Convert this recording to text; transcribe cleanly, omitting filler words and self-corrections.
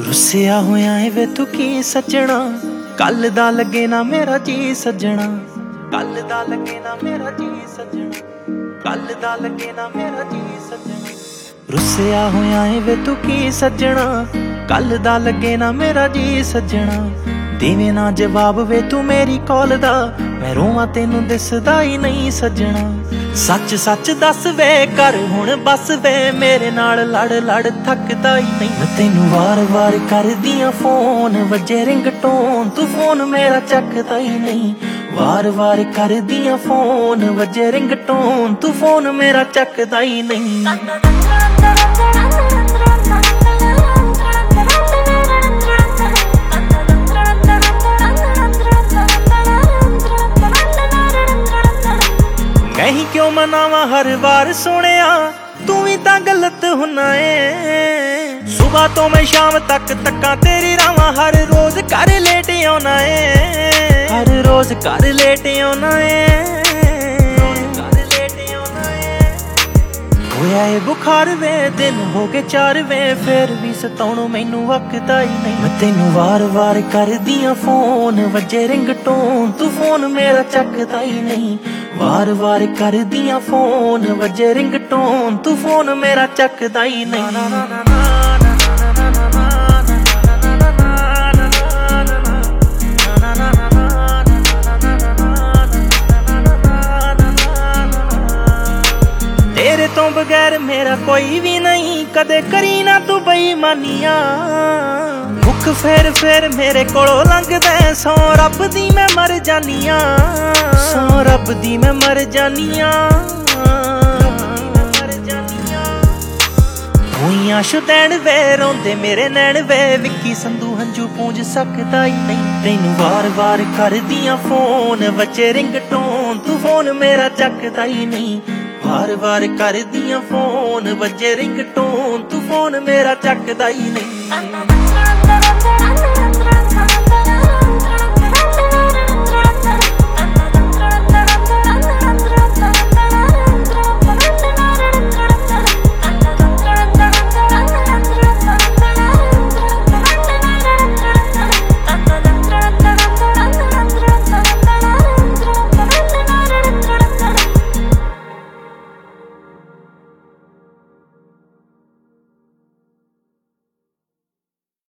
रुसिया होया है वे तू की सजना, कल दा लगे ना मेरा जी सजना, कल दा लगे ना मेरा जी सजना, कल दा लगे ना मेरा जी सजना। रुसिया होया है वे तू की सजना, कल दा लगे ना मेरा जी सजना। देवे ना जवाब वे तू मेरी कॉल दा, मैं रोवां तेनू दिसदा ही नहीं सजना। सच सच दस वे कर हुण बस वे, मेरे नाल लड़ लड़ थकदा ही नहीं। मैं तेनू वार वार कर दियां फोन, वजे रिंगटोन तू फोन मेरा चकदा ही नहीं। वार वार कर दियां फोन, वजे रिंगटोन तू फोन मेरा चकदा ही नहीं। मैं ही क्यों मनावा हर बार सोनिया, तू ही तां गलत हुना है। सुबह तो मैं शाम तक तक्का तेरी रावां, हर रोज घर लेट आना है, हर रोज घर लेट आना है। होया है बुखार वे, दिन हो गए 4 वे, फिर भी सताउणों मैनू वकदा ही नहीं। मैं तेनू वार वार कर दियां फोन, वजे रिंगटोन तू फोन मेरा चकदा ही नहीं। वार वार कर दियां फोन, वजे रिंगटोन तू फोन मेरा चकदा ही नहीं। तेरे तो बगैर मेरा कोई भी नहीं, कदे करी ना तू बेईमानियां। मुख फेर मेरे कोलों लंघदा, सौ रब दी मैं मर जानियां, सौ रब दी मैं मर जानियां। होइयां शुदैन वे रोंदे मेरे नैन वे, विक्की संधू हंजू पूंज सकदा ही नहीं। तैनू वार वार कर दियां फोन, वजे रिंगटोन तू फोन मेरा चकदा ही नहीं। वार वार कर दियां फोन, वजे रिंगटोन तू फोन मेरा चकदा ही नहीं।